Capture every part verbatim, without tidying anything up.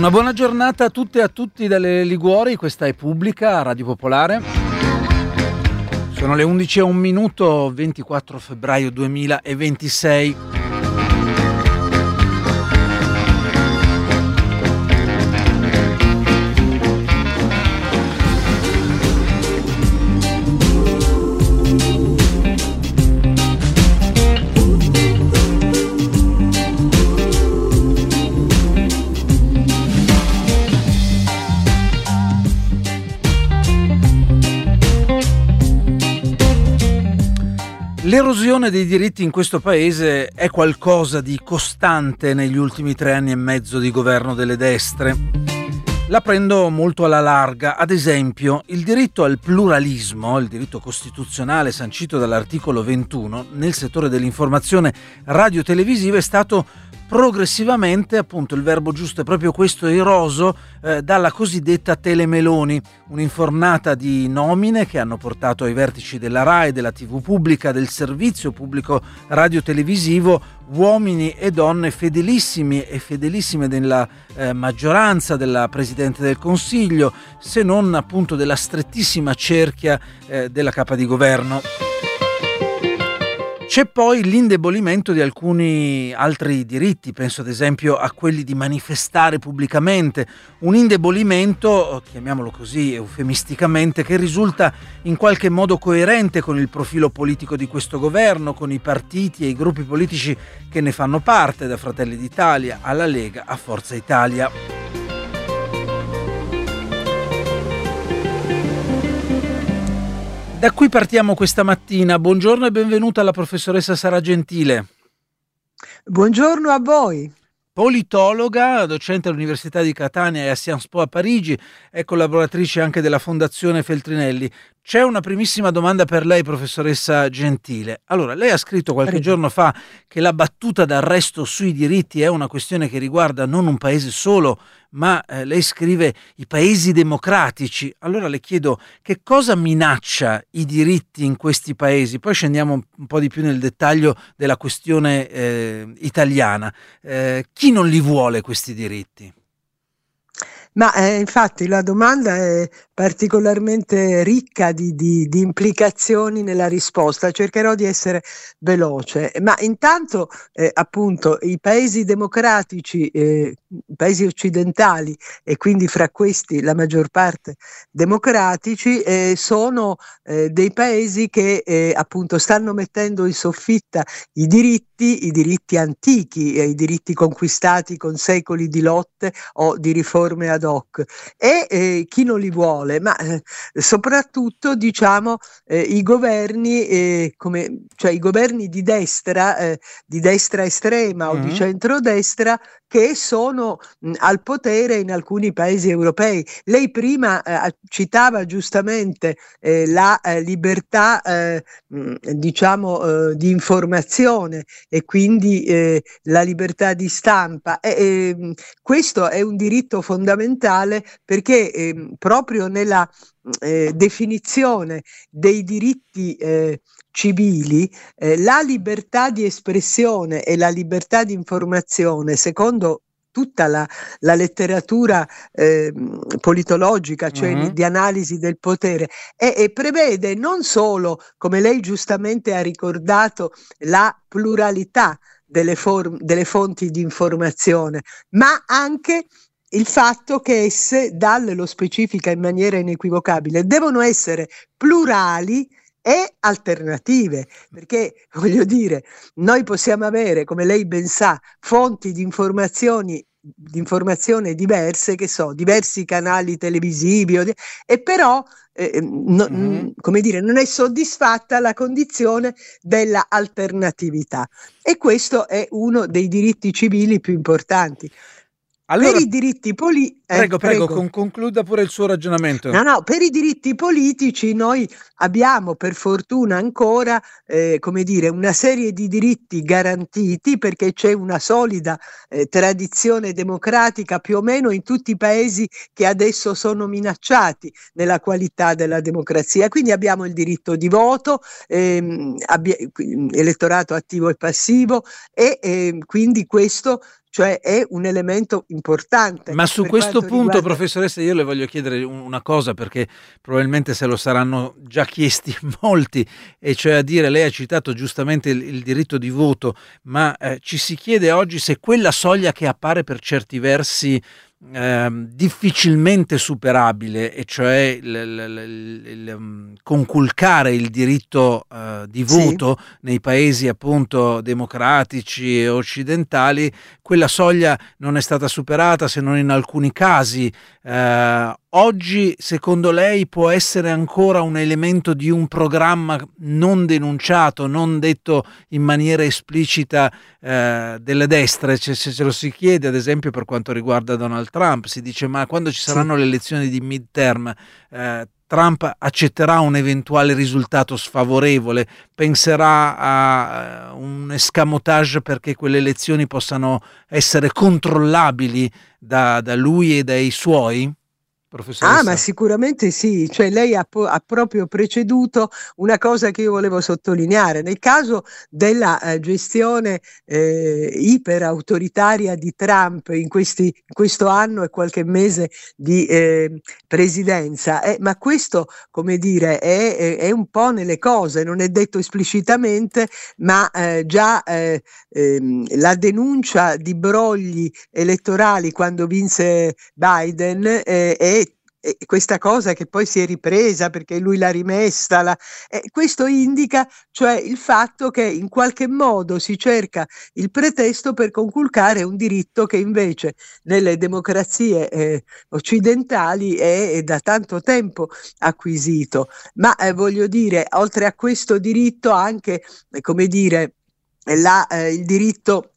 Una buona giornata a tutte e a tutti dalle Liguori, questa è Pubblica, Radio Popolare. Sono le undici e un minuto, ventiquattro febbraio duemilaventisei. L'erosione dei diritti in questo paese è qualcosa di costante negli ultimi tre anni e mezzo di governo delle destre. La prendo molto alla larga. Ad esempio, il diritto al pluralismo, il diritto costituzionale sancito dall'articolo ventuno, nel settore dell'informazione radio-televisiva è stato progressivamente, appunto il verbo giusto è proprio questo, eroso eh, dalla cosiddetta telemeloni, un'infornata di nomine che hanno portato ai vertici della RAI, della tivù pubblica, del servizio pubblico radio-televisivo uomini e donne fedelissimi e fedelissime della eh, maggioranza, della Presidente del Consiglio, se non appunto della strettissima cerchia eh, della capa di governo. C'è poi l'indebolimento di alcuni altri diritti, penso ad esempio a quelli di manifestare pubblicamente, un indebolimento, chiamiamolo così eufemisticamente, che risulta in qualche modo coerente con il profilo politico di questo governo, con i partiti e i gruppi politici che ne fanno parte, da Fratelli d'Italia alla Lega a Forza Italia. Da qui partiamo questa mattina. Buongiorno e benvenuta alla professoressa Sara Gentile. Buongiorno a voi. Politologa, docente all'Università di Catania e a Sciences Po a Parigi, è collaboratrice anche della Fondazione Feltrinelli. C'è una primissima domanda per lei, professoressa Gentile. Allora, lei ha scritto qualche Prego. giorno fa che la battuta d'arresto sui diritti è una questione che riguarda non un paese solo, ma eh, lei scrive i paesi democratici. Allora le chiedo che cosa minaccia i diritti in questi paesi? Poi scendiamo un po' di più nel dettaglio della questione eh, italiana. Eh, chi non li vuole questi diritti? Ma eh, infatti la domanda è particolarmente ricca di, di, di implicazioni nella risposta. Cercherò di essere veloce, ma intanto eh, appunto i paesi democratici, eh, i paesi occidentali e quindi fra questi la maggior parte democratici, eh, sono eh, dei paesi che eh, appunto stanno mettendo in soffitta i diritti, i diritti antichi, eh, i diritti conquistati con secoli di lotte o di riforme ad hoc, e eh, chi non li vuole, ma eh, soprattutto diciamo eh, i governi eh, come, cioè i governi di destra, eh, di destra estrema mm-hmm. o di centrodestra, che sono mh, al potere in alcuni paesi europei. Lei prima eh, citava giustamente eh, la eh, libertà eh, mh, diciamo eh, di informazione e quindi eh, la libertà di stampa, e, e, questo è un diritto fondamentale perché eh, proprio nella eh, definizione dei diritti eh, civili, eh, la libertà di espressione e la libertà di informazione, secondo tutta la, la letteratura eh, politologica, cioè mm-hmm. di analisi del potere, e, e prevede non solo, come lei giustamente ha ricordato, la pluralità delle, form- delle fonti di informazione, ma anche il fatto che esse, Dalle lo specifica in maniera inequivocabile, devono essere plurali e alternative, perché voglio dire, noi possiamo avere, come lei ben sa, fonti di informazioni di informazione diverse, che so, diversi canali televisivi, e però eh, no, mm-hmm. come dire, non è soddisfatta la condizione della alternatività, e questo è uno dei diritti civili più importanti. Allora, per i diritti politici, eh, prego, prego, prego. Con, concluda pure il suo ragionamento. No, no, per i diritti politici noi abbiamo per fortuna ancora, eh, come dire, una serie di diritti garantiti, perché c'è una solida eh, tradizione democratica più o meno in tutti i paesi che adesso sono minacciati nella qualità della democrazia. Quindi abbiamo il diritto di voto, ehm, abbia, elettorato attivo e passivo, e eh, quindi questo cioè è un elemento importante. Ma su per questo quanto punto, riguarda... professoressa, io le voglio chiedere un- una cosa, perché probabilmente se lo saranno già chiesti molti, e cioè a dire, lei ha citato giustamente il, il diritto di voto, ma eh, ci si chiede oggi se quella soglia che appare per certi versi ehm, difficilmente superabile, e cioè il, il- il- il, um, conculcare il diritto eh, di Sì. voto nei paesi appunto democratici e occidentali, quella soglia non è stata superata se non in alcuni casi. Eh, oggi, secondo lei, può essere ancora un elemento di un programma non denunciato, non detto in maniera esplicita eh, delle destre? Cioè, se ce lo si chiede, ad esempio, per quanto riguarda Donald Trump, si dice: ma quando ci Sì. saranno le elezioni di midterm, eh, Trump accetterà un eventuale risultato sfavorevole, penserà a uh, un escamotage perché quelle elezioni possano essere controllabili da, da lui e dai suoi? Ah, ma Professoressa? sicuramente sì, cioè lei ha, po- ha proprio preceduto una cosa che io volevo sottolineare. Nel caso della eh, gestione eh, iperautoritaria di Trump in, questi, in questo anno e qualche mese di eh, presidenza, eh, ma questo, come dire, è, è- è un po' nelle cose, non è detto esplicitamente, ma eh, già eh, ehm, la denuncia di brogli elettorali quando vinse Biden eh, è e questa cosa che poi si è ripresa perché lui l'ha rimessa, la, eh, questo indica cioè il fatto che in qualche modo si cerca il pretesto per conculcare un diritto che invece nelle democrazie eh, occidentali è, è da tanto tempo acquisito. Ma eh, voglio dire, oltre a questo diritto anche, eh, come dire, la, eh, il diritto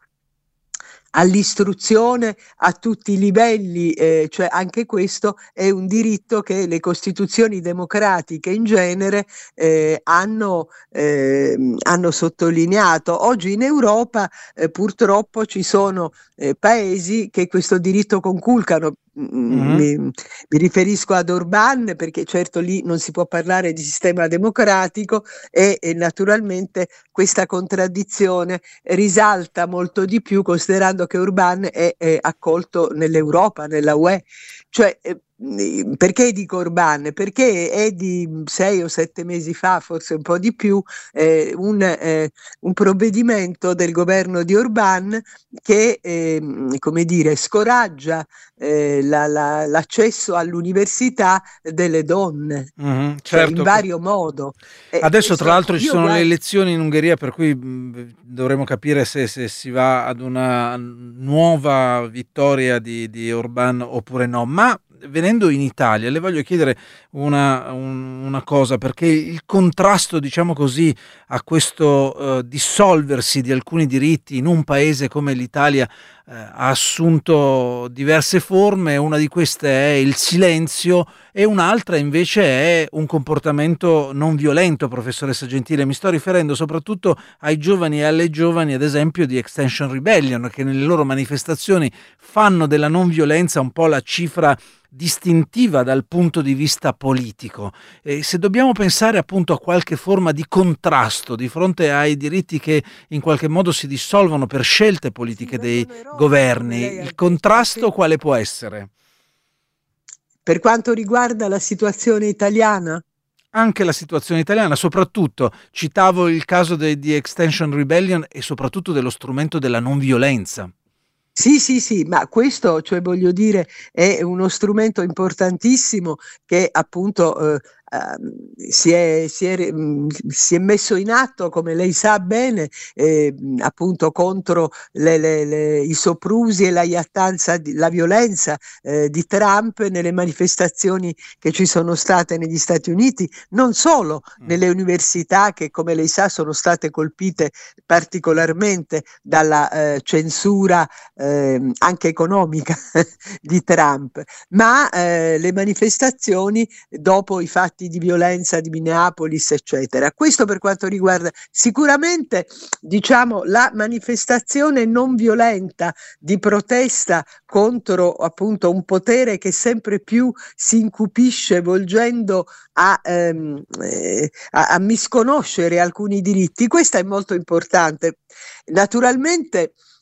all'istruzione a tutti i livelli, eh, cioè anche questo è un diritto che le costituzioni democratiche in genere eh, hanno, eh, hanno sottolineato. Oggi in Europa eh, purtroppo ci sono eh, paesi che questo diritto conculcano. Mm-hmm. Mi, mi riferisco ad Orbán perché certo lì non si può parlare di sistema democratico e, e naturalmente questa contraddizione risalta molto di più considerando che Orbán è, è accolto nell'Europa, nella U E. Cioè, eh, perché dico Orbán? Perché è di sei o sette mesi fa, forse un po' di più, eh, un, eh, un provvedimento del governo di Orbán che, eh, come dire, scoraggia eh, la, la, l'accesso all'università delle donne, Mm-hmm, cioè in certo. vario modo. E Adesso tra questo, l'altro ci io sono le guardo, elezioni in Ungheria, per cui mh, dovremo capire se, se si va ad una nuova vittoria di, di Orbán oppure no. Ma venendo in Italia, le voglio chiedere una, un- una cosa, perché il contrasto, diciamo così, a questo eh, dissolversi di alcuni diritti in un paese come l'Italia eh, ha assunto diverse forme. Una di queste è il silenzio e un'altra invece è un comportamento non violento, professoressa Gentile. Mi sto riferendo soprattutto ai giovani e alle giovani, ad esempio, di Extinction Rebellion, che nelle loro manifestazioni fanno della non violenza un po' la cifra distintiva dal punto di vista politico. E se dobbiamo pensare appunto a qualche forma di contrasto di fronte ai diritti che in qualche modo si dissolvono per scelte politiche sì, dei vengono erosi, come governi, lei ha il detto, contrasto sì. quale può essere? Per quanto riguarda la situazione italiana, Anche la situazione italiana, soprattutto citavo il caso de, di Extinction Rebellion e soprattutto dello strumento della non violenza. sì, sì, sì, ma questo, cioè voglio dire, è uno strumento importantissimo che appunto eh, ehm, si è, si è, mh, si è messo in atto, come lei sa bene, eh, mh, appunto contro le- le- le- i soprusi e la iattanza, di- la violenza eh, di Trump nelle manifestazioni che ci sono state negli Stati Uniti, non solo Mm. nelle università che, come lei sa, sono state colpite particolarmente dalla eh, censura eh, anche economica di Trump, ma eh, le manifestazioni dopo i fatti di violenza di Minneapolis, eccetera. Questo per quanto riguarda sicuramente, diciamo, la manifestazione non violenta di protesta contro appunto un potere che sempre più si incupisce volgendo a, ehm, eh, a, a misconoscere alcuni diritti. Questa è molto importante. Naturalmente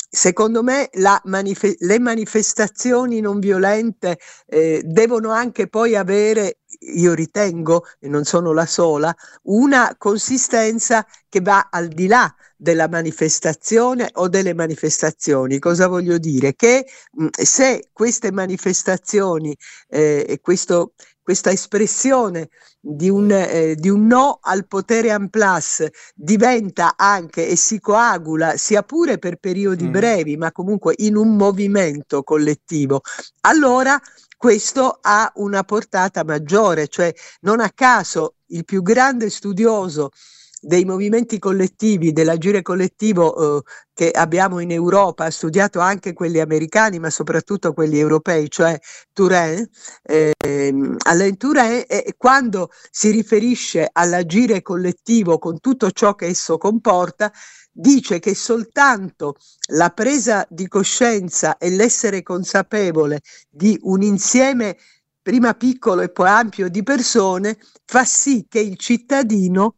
secondo me la manife- le manifestazioni non violente eh, devono anche poi avere, io ritengo, e non sono la sola, una consistenza che va al di là della manifestazione o delle manifestazioni. Cosa voglio dire? Che mh, se queste manifestazioni eh, e questo, questa espressione di un, eh, di un no al potere en place diventa anche e si coagula, sia pure per periodi mm. brevi, ma comunque in un movimento collettivo, allora questo ha una portata maggiore. Cioè, non a caso il più grande studioso dei movimenti collettivi, dell'agire collettivo eh, che abbiamo in Europa, ha studiato anche quelli americani ma soprattutto quelli europei, cioè Touraine, eh, Alain Touraine, e quando si riferisce all'agire collettivo con tutto ciò che esso comporta, dice che soltanto la presa di coscienza e l'essere consapevole di un insieme prima piccolo e poi ampio di persone fa sì che il cittadino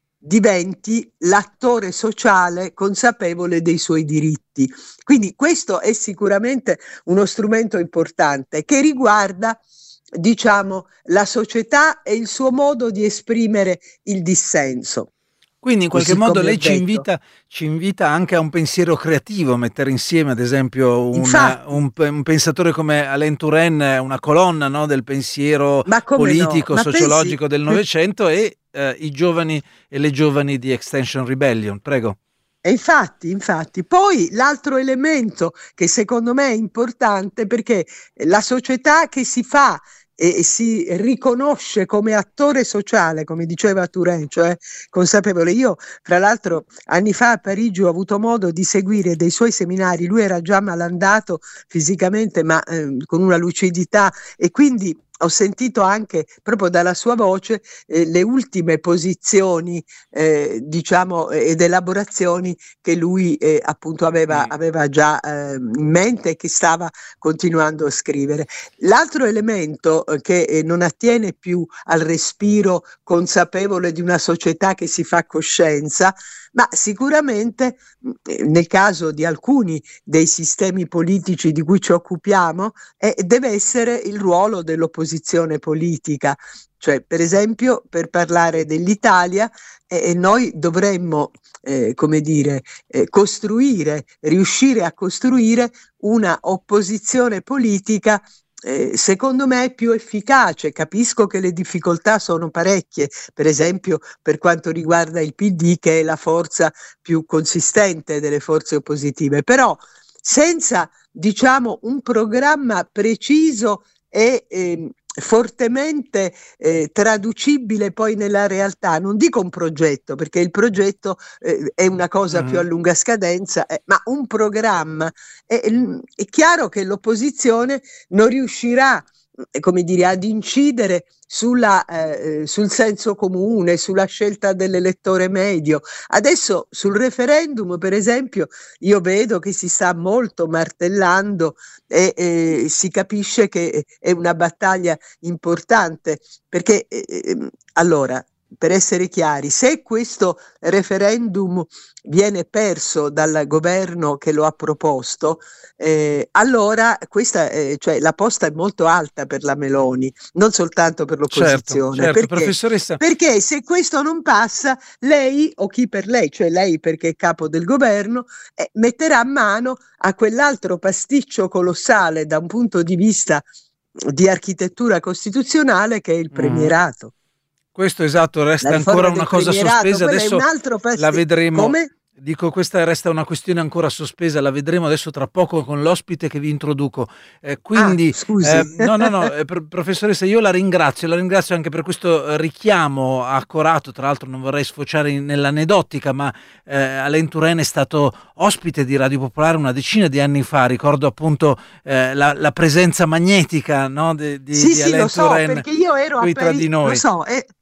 diventi l'attore sociale consapevole dei suoi diritti. Quindi questo è sicuramente uno strumento importante che riguarda, diciamo, la società e il suo modo di esprimere il dissenso. Quindi in qualche modo lei ci invita, ci invita anche a un pensiero creativo, mettere insieme ad esempio una, un, un pensatore come Alain Touraine, una colonna, no, del pensiero politico, no? sociologico pensi... del Novecento e eh, i giovani e le giovani di Extinction Rebellion. Prego. E infatti, infatti, poi l'altro elemento che secondo me è importante, perché la società che si fa e si riconosce come attore sociale, come diceva Touraine, cioè consapevole. Io, fra l'altro, anni fa a Parigi ho avuto modo di seguire dei suoi seminari. Lui era già malandato fisicamente, ma eh, con una lucidità, e quindi ho sentito anche proprio dalla sua voce eh, le ultime posizioni, eh, diciamo, ed elaborazioni che lui eh, appunto aveva, aveva già eh, in mente e che stava continuando a scrivere. L'altro elemento eh, che eh, non attiene più al respiro consapevole di una società che si fa coscienza, ma sicuramente nel caso di alcuni dei sistemi politici di cui ci occupiamo eh, deve essere il ruolo dell'opposizione politica. Cioè, per esempio, per parlare dell'Italia, eh, noi dovremmo, eh, come dire, eh, costruire, riuscire a costruire una opposizione politica Eh, secondo me più efficace. Capisco che le difficoltà sono parecchie, per esempio per quanto riguarda il P D, che è la forza più consistente delle forze oppositive, però senza, diciamo, un programma preciso e eh, fortemente eh, traducibile poi nella realtà, non dico un progetto, perché il progetto eh, è una cosa mm. più a lunga scadenza, eh, ma un programma. È, è chiaro che l'opposizione non riuscirà, come dire, ad incidere sulla, eh, sul senso comune, sulla scelta dell'elettore medio. Adesso sul referendum, per esempio, io vedo che si sta molto martellando e eh, si capisce che è una battaglia importante, perché eh, allora, per essere chiari, se questo referendum viene perso dal governo che lo ha proposto, eh, allora questa, eh, cioè, la posta è molto alta per la Meloni, non soltanto per l'opposizione. Certo, certo, perché? Professoressa. Perché se questo non passa, lei o chi per lei, cioè lei perché è capo del governo, eh, metterà mano a quell'altro pasticcio colossale da un punto di vista di architettura costituzionale che è il premierato. Mm. Questo esatto, resta ancora una cosa sospesa, adesso la vedremo. Come? Dico, questa resta una questione ancora sospesa, la vedremo adesso tra poco con l'ospite che vi introduco. Eh, quindi, ah, scusi. Eh, no, no, no, eh, professoressa, io la ringrazio, la ringrazio anche per questo richiamo accorato. Tra l'altro non vorrei sfociare nell'aneddotica, ma eh, Alain Touraine è stato ospite di Radio Popolare una decina di anni fa, ricordo appunto eh, la, la presenza magnetica, no, di, di, sì, di sì, Alain lo so, Touraine perché io ero qui a tra di noi. Lo so, eh.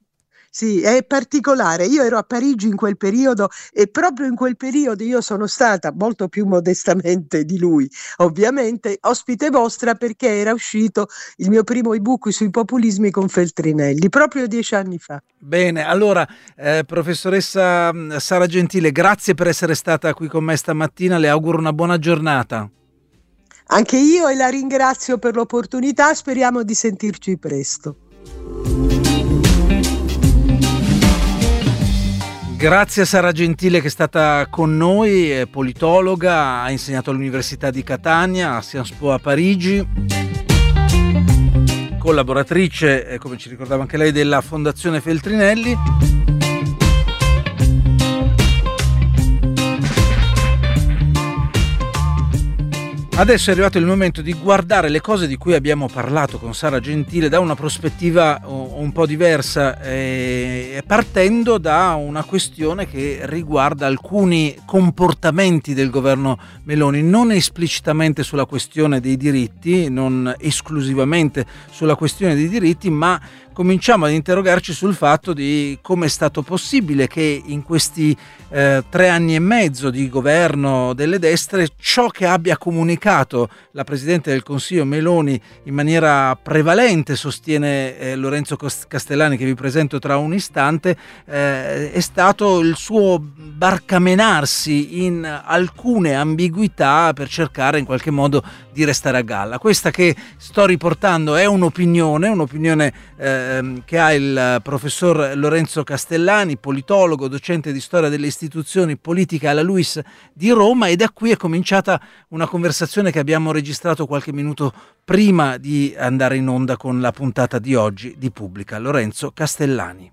sì, è particolare. Io ero a Parigi in quel periodo e proprio in quel periodo io sono stata, molto più modestamente di lui, ovviamente, ospite vostra perché era uscito il mio primo ebook sui populismi con Feltrinelli, proprio dieci anni fa. Bene, allora, eh, professoressa mh, Sara Gentile, grazie per essere stata qui con me stamattina, le auguro una buona giornata. Anche io e la ringrazio per l'opportunità, speriamo di sentirci presto. Grazie a Sara Gentile che è stata con noi, è politologa, ha insegnato all'Università di Catania, a Sciences Po a Parigi, collaboratrice, eh, come ci ricordava anche lei, della Fondazione Feltrinelli. Adesso è arrivato il momento di guardare le cose di cui abbiamo parlato con Sara Gentile da una prospettiva un po' diversa, eh, partendo da una questione che riguarda alcuni comportamenti del governo Meloni, non esplicitamente sulla questione dei diritti, non esclusivamente sulla questione dei diritti, ma cominciamo ad interrogarci sul fatto di come è stato possibile che in questi eh, tre anni e mezzo di governo delle destre ciò che abbia comunicato la Presidente del Consiglio Meloni in maniera prevalente, sostiene eh, Lorenzo Castellani, che vi presento tra un istante, eh, è stato il suo barcamenarsi in alcune ambiguità per cercare in qualche modo di restare a galla. Questa che sto riportando è un'opinione, un'opinione eh, che ha il professor Lorenzo Castellani, politologo, docente di storia delle istituzioni politiche alla LUISS di Roma, e da qui è cominciata una conversazione che abbiamo registrato qualche minuto prima di andare in onda con la puntata di oggi di Pubblica. Lorenzo Castellani.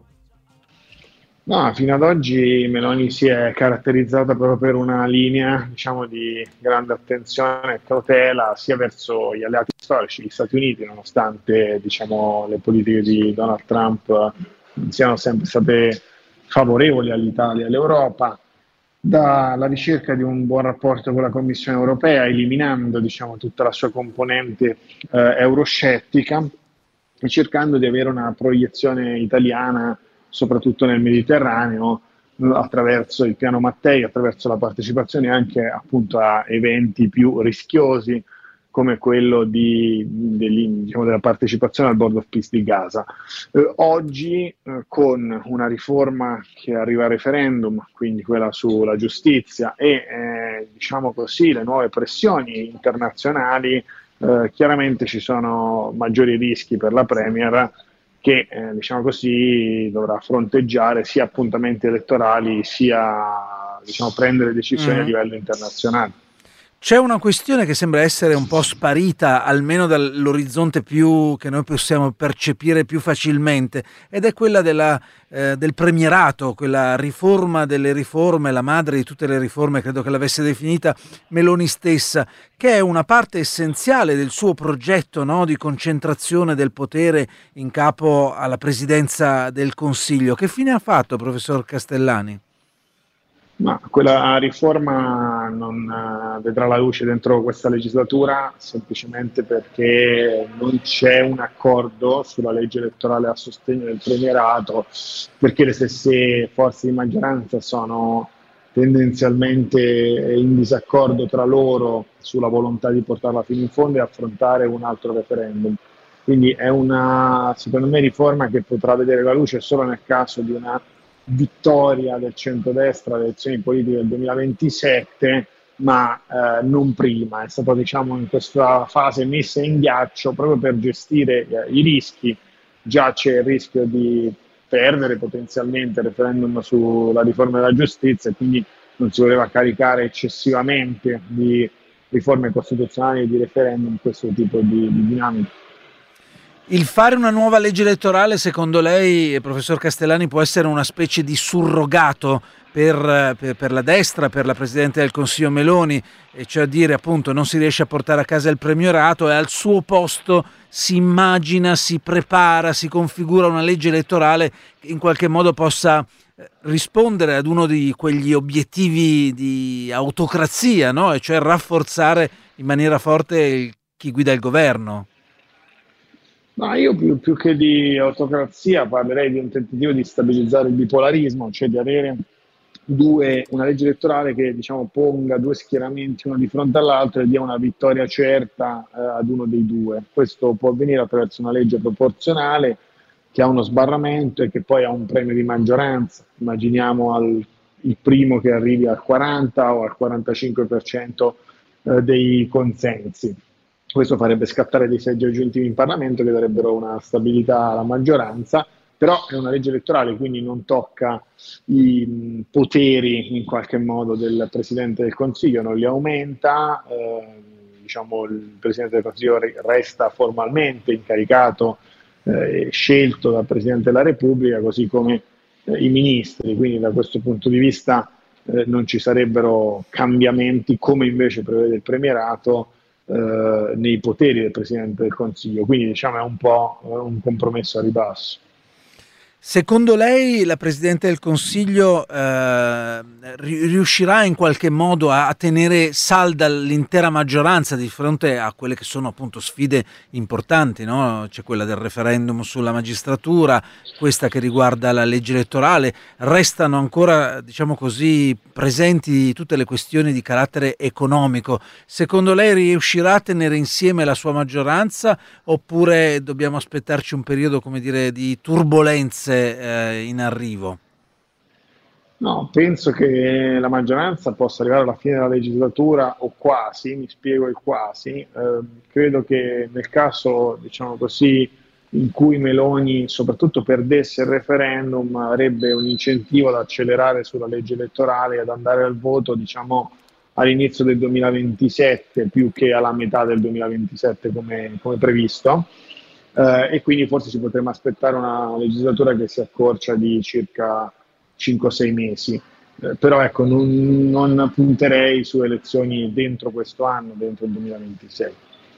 No, fino ad oggi Meloni si è caratterizzata proprio per una linea, diciamo, di grande attenzione e cautela sia verso gli alleati storici, gli Stati Uniti, nonostante, diciamo, le politiche di Donald Trump non siano sempre state favorevoli all'Italia e all'Europa, dalla ricerca di un buon rapporto con la Commissione europea, eliminando, diciamo, tutta la sua componente eh, euroscettica e cercando di avere una proiezione italiana soprattutto nel Mediterraneo, attraverso il piano Mattei, attraverso la partecipazione anche appunto a eventi più rischiosi come quello di, di, diciamo, della partecipazione al Board of Peace di Gaza. Eh, oggi eh, con una riforma che arriva a referendum, quindi quella sulla giustizia e eh, diciamo così le nuove pressioni internazionali, eh, chiaramente ci sono maggiori rischi per la Premier, che eh, diciamo così dovrà fronteggiare sia appuntamenti elettorali sia, diciamo, prendere decisioni mm. a livello internazionale. C'è una questione che sembra essere un po' sparita, almeno dall'orizzonte più che noi possiamo percepire più facilmente, ed è quella della, eh, del premierato, quella riforma delle riforme, la madre di tutte le riforme, credo che l'avesse definita Meloni stessa, che è una parte essenziale del suo progetto, no, di concentrazione del potere in capo alla presidenza del Consiglio. Che fine ha fatto, professor Castellani? Ma quella riforma non uh, vedrà la luce dentro questa legislatura semplicemente perché non c'è un accordo sulla legge elettorale a sostegno del premierato, perché le stesse forze di maggioranza sono tendenzialmente in disaccordo tra loro sulla volontà di portarla fino in fondo e affrontare un altro referendum. Quindi è una, secondo me, riforma che potrà vedere la luce solo nel caso di una vittoria del centrodestra alle elezioni politiche del duemilaventisette, ma eh, non prima. È stata, diciamo, in questa fase messa in ghiaccio proprio per gestire eh, i rischi. Già c'è il rischio di perdere potenzialmente il referendum sulla riforma della giustizia, e quindi non si voleva caricare eccessivamente di riforme costituzionali e di referendum questo tipo di, di dinamica. Il fare una nuova legge elettorale, secondo lei, professor Castellani, può essere una specie di surrogato per, per, per la destra, per la Presidente del Consiglio Meloni, e cioè a dire, appunto, non si riesce a portare a casa il premierato e al suo posto si immagina, si prepara, si configura una legge elettorale che in qualche modo possa rispondere ad uno di quegli obiettivi di autocrazia, no? E cioè rafforzare in maniera forte il, chi guida il governo. Ma io più, più che di autocrazia parlerei di un tentativo di stabilizzare il bipolarismo, cioè di avere due, una legge elettorale che diciamo ponga due schieramenti uno di fronte all'altro e dia una vittoria certa eh, ad uno dei due. Questo può avvenire attraverso una legge proporzionale che ha uno sbarramento e che poi ha un premio di maggioranza. Immaginiamo al, il primo che arrivi al quaranta o al quarantacinque per cento eh, dei consensi. Questo farebbe scattare dei seggi aggiuntivi in Parlamento che darebbero una stabilità alla maggioranza, però è una legge elettorale, quindi non tocca i mh, poteri in qualche modo del Presidente del Consiglio, non li aumenta, eh, diciamo, il Presidente del Consiglio resta formalmente incaricato e eh, scelto dal Presidente della Repubblica, così come eh, i ministri, quindi da questo punto di vista eh, non ci sarebbero cambiamenti come invece prevede il premierato eh, nei poteri del Presidente del Consiglio, quindi diciamo è un po' un compromesso a ribasso. Secondo lei la Presidente del Consiglio eh, riuscirà in qualche modo a, a tenere salda l'intera maggioranza di fronte a quelle che sono appunto sfide importanti, no? C'è quella del referendum sulla magistratura, questa che riguarda la legge elettorale, restano ancora, diciamo così, presenti tutte le questioni di carattere economico. Secondo lei riuscirà a tenere insieme la sua maggioranza oppure dobbiamo aspettarci un periodo, come dire, di turbolenze in arrivo? No, penso che la maggioranza possa arrivare alla fine della legislatura o quasi, mi spiego il quasi. Eh, credo che nel caso, diciamo così, in cui Meloni soprattutto perdesse il referendum, avrebbe un incentivo ad accelerare sulla legge elettorale e ad andare al voto, diciamo, all'inizio del duemilaventisette più che alla metà del duemilaventisette come, come previsto. Uh, e quindi forse ci potremmo aspettare una legislatura che si accorcia di circa cinque sei mesi, uh, però ecco non, non punterei su elezioni dentro questo anno, dentro il duemilaventisei.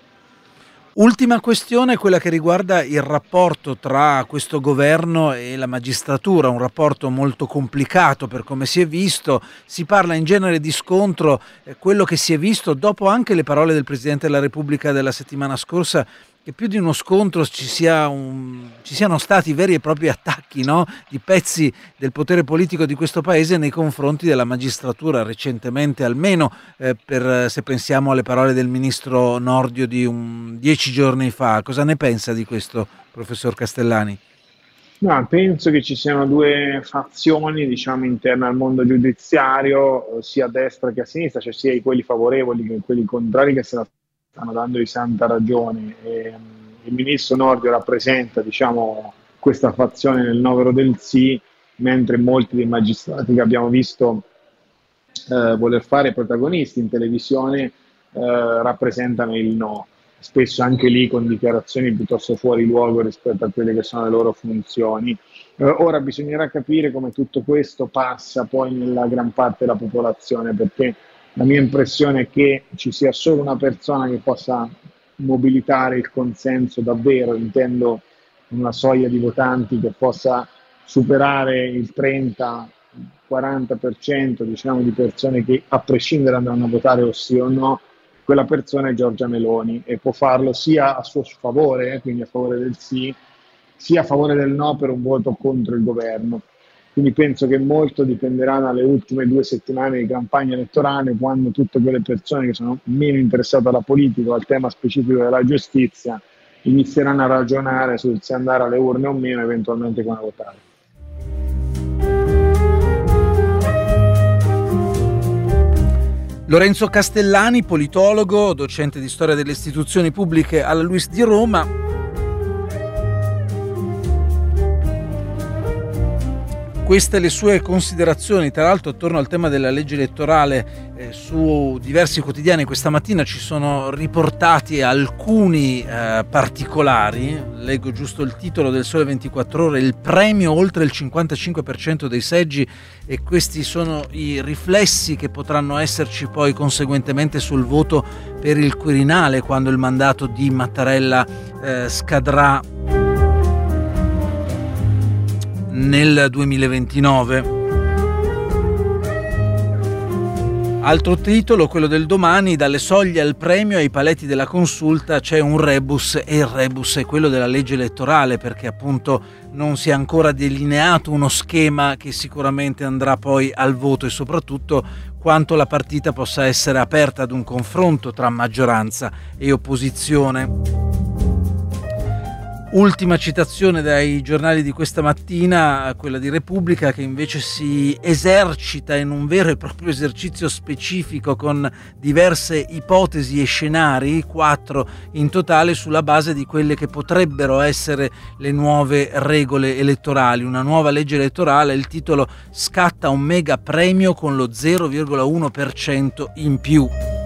Ultima questione, quella che riguarda il rapporto tra questo governo e la magistratura, un rapporto molto complicato per come si è visto. Si parla in genere di scontro, eh, quello che si è visto dopo anche le parole del Presidente della Repubblica della settimana scorsa, che più di uno scontro ci, sia un, ci siano stati veri e propri attacchi, no? Di pezzi del potere politico di questo paese nei confronti della magistratura, recentemente almeno, eh, per, se pensiamo alle parole del ministro Nordio di un, dieci giorni fa. Cosa ne pensa di questo, professor Castellani? No, penso che ci siano due fazioni, diciamo, interne al mondo giudiziario, sia a destra che a sinistra, cioè sia quelli favorevoli che quelli contrari che se la stanno dando di santa ragione. E, um, il ministro Nordio rappresenta, diciamo, questa fazione nel novero del sì, mentre molti dei magistrati che abbiamo visto eh, voler fare protagonisti in televisione eh, rappresentano il no, spesso anche lì con dichiarazioni piuttosto fuori luogo rispetto a quelle che sono le loro funzioni. Eh, ora bisognerà capire come tutto questo passa poi nella gran parte della popolazione, perché la mia impressione è che ci sia solo una persona che possa mobilitare il consenso davvero, intendo una soglia di votanti che possa superare il trenta quaranta per cento, diciamo, di persone che a prescindere andranno a votare o sì o no. Quella persona è Giorgia Meloni e può farlo sia a suo favore, eh, quindi a favore del sì, sia a favore del no per un voto contro il governo. Quindi penso che molto dipenderà dalle ultime due settimane di campagna elettorale, quando tutte quelle persone che sono meno interessate alla politica o al tema specifico della giustizia inizieranno a ragionare sul se andare alle urne o meno, eventualmente come votare. Lorenzo Castellani, politologo, docente di storia delle istituzioni pubbliche alla LUISS di Roma. Queste le sue considerazioni, tra l'altro attorno al tema della legge elettorale, eh, su diversi quotidiani questa mattina ci sono riportati alcuni eh, particolari. Leggo giusto il titolo del Sole ventiquattro Ore: il premio oltre il cinquantacinque per cento dei seggi, e questi sono i riflessi che potranno esserci poi conseguentemente sul voto per il Quirinale quando il mandato di Mattarella eh, scadrà nel duemilaventinove. Altro titolo, quello del Domani: dalle soglie al premio ai paletti della consulta c'è un rebus, e il rebus è quello della legge elettorale, perché appunto non si è ancora delineato uno schema che sicuramente andrà poi al voto, e soprattutto quanto la partita possa essere aperta ad un confronto tra maggioranza e opposizione. Ultima citazione dai giornali di questa mattina, quella di Repubblica, che invece si esercita in un vero e proprio esercizio specifico con diverse ipotesi e scenari, quattro in totale, sulla base di quelle che potrebbero essere le nuove regole elettorali. Una nuova legge elettorale, il titolo: scatta un mega premio con lo zero virgola uno per cento in più.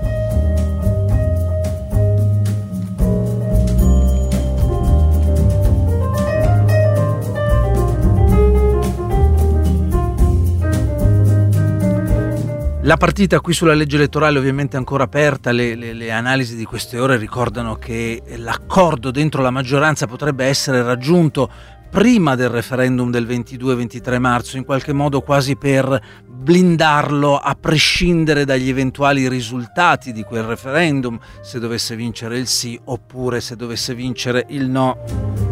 La partita qui sulla legge elettorale ovviamente è ancora aperta, le, le, le analisi di queste ore ricordano che l'accordo dentro la maggioranza potrebbe essere raggiunto prima del referendum del ventidue ventitré marzo, in qualche modo quasi per blindarlo a prescindere dagli eventuali risultati di quel referendum, se dovesse vincere il sì oppure se dovesse vincere il no.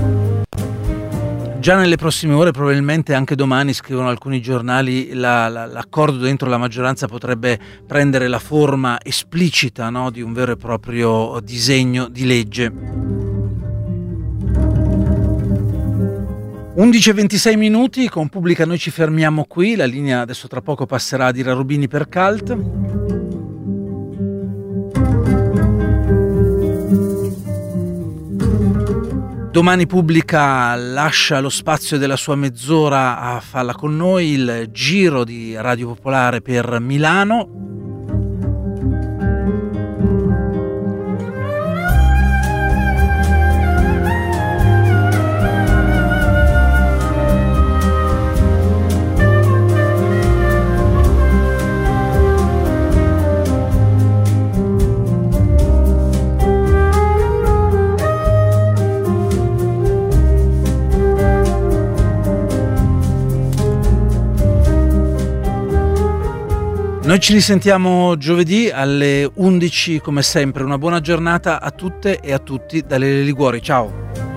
Già nelle prossime ore, probabilmente anche domani, scrivono alcuni giornali, la, la, l'accordo dentro la maggioranza potrebbe prendere la forma esplicita, no, di un vero e proprio disegno di legge. undici e ventisei minuti, con Pubblica noi ci fermiamo qui, la linea adesso tra poco passerà ad Ira Rubini per Cult. Domani Pubblica lascia lo spazio della sua mezz'ora a Falla con noi, il giro di Radio Popolare per Milano. Noi ci risentiamo giovedì alle undici come sempre. Una buona giornata a tutte e a tutti da Lele Liguori. Ciao!